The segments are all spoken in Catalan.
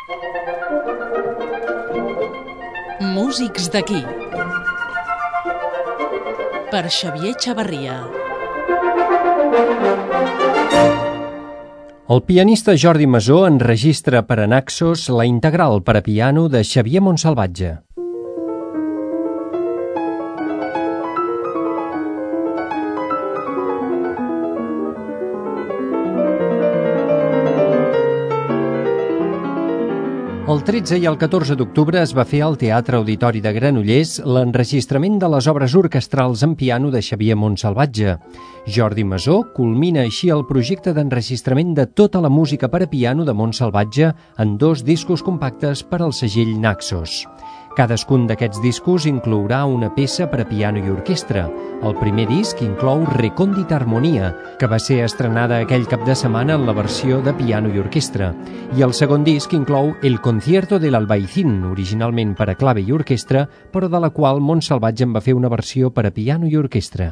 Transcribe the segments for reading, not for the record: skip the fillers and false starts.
Músics d'aquí. Per Xavier Chavarria. El pianista Jordi Masó enregistra per a Naxos la integral per a piano de Xavier Montsalvatge. El 13 i el 14 d'octubre es va fer al Teatre Auditori de Granollers l'enregistrament de les obres orquestrals en piano de Xavier Montsalvatge. Jordi Masó culmina així el projecte d'enregistrament de tota la música per a piano de Montsalvatge en 2 discos compactes per al segell Naxos. Cadascun d'aquests discos inclourà una peça per a piano i orquestra. El primer disc inclou Recòndita Harmonia, que va ser estrenada aquell cap de setmana en la versió de piano i orquestra. I el segon disc inclou El Concierto del Albaicín, originalment per a clave i orquestra, però de la qual Montsalvatge en va fer una versió per a piano i orquestra.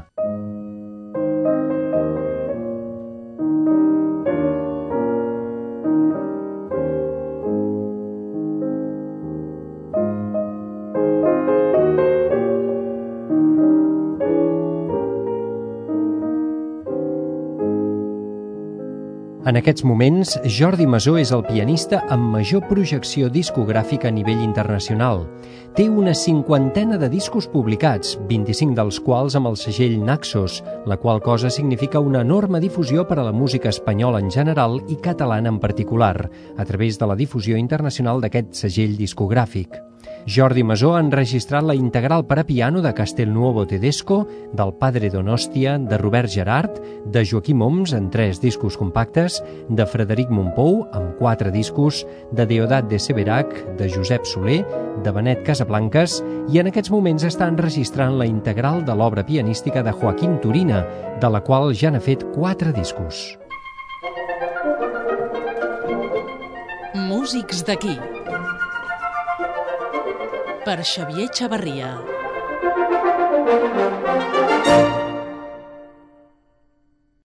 En aquests moments, Jordi Masó és el pianista amb major projecció discogràfica a nivell internacional. Té una 50ena de discos publicats, 25 dels quals amb el segell Naxos, la qual cosa significa una enorme difusió per a la música espanyola en general i catalana en particular, a través de la difusió internacional d'aquest segell discogràfic. Jordi Masó ha enregistrat la integral per a piano de Castelnuovo Tedesco, del Padre Donostia, de Robert Gerhard, de Joaquim Oms en 3 discos compactes, de Frederic Mompou amb 4 discos, de Deodat de Severac, de Josep Soler, de Benet Casablancas i en aquests moments està enregistrant la integral de l'obra pianística de Joaquín Turina, de la qual ja n'ha fet 4 discos. Músics d'aquí. Per Xavier Chavarria.